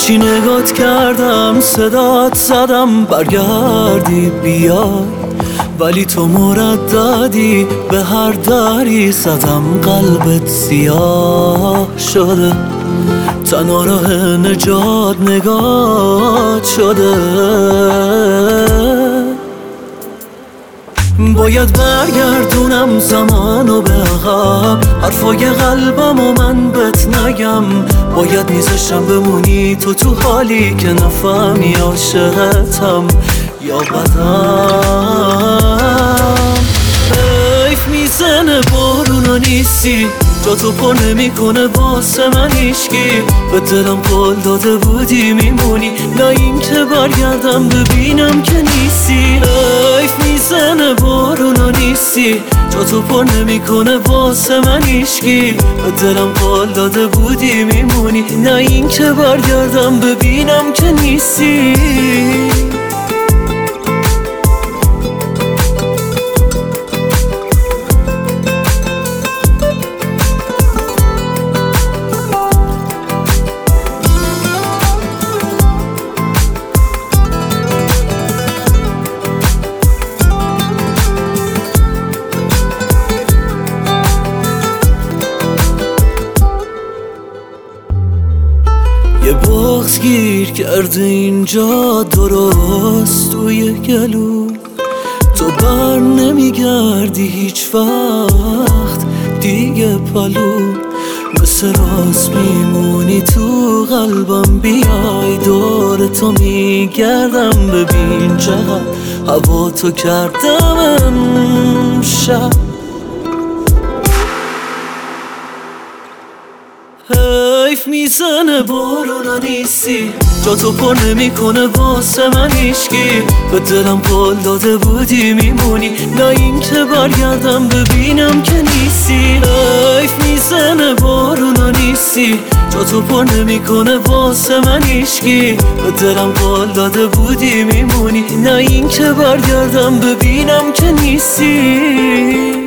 چی نگات کردم، صدات زدم برگردی بیای، ولی تو مرددی به هر دری زدم قلبت سیاه شده، تنها راه نجات نگات شده. باید برگردونم زمانو به عقب، حرفای قلبم و من بهت نگم. باید میذاشم بمونی تو حالی که نفهمی عاشقتم یا بدم. حیف میزنه بارونا نیستی، جا تو پر نمی کنه واسه من هیچکی. به دلم قول داده بودی میمونی، نه این که برگردم ببینم که نیستی. حیف میزنه بارونا نیستی، جا تو پر نمی کنه واسه من هیچکی. به دلم قول داده بودی میمونی، نه این که برگردم ببینم که نیستی. یه بغض گیر کرده اینجا درست توی گلو، تو بر نمیگردی هیچ وقت دیگه پلو. مثل راست میمونی تو قلبم، بیای دور تو میگردم. ببین چقدر هوا تو کردم امشب. حیف میزنه بارونا نیستی، جا تو پر نمی کنه واسه من هیچکی. به دلم قول داده بودی میمونی، نه این که برگردم ببینم که نیستی. حیف میزنه بارونا نیستی، جا تو پر نمی کنه واسه من هیچکی. به دلم قول داده بودی میمونی، نه این که برگردم ببینم که نیستی.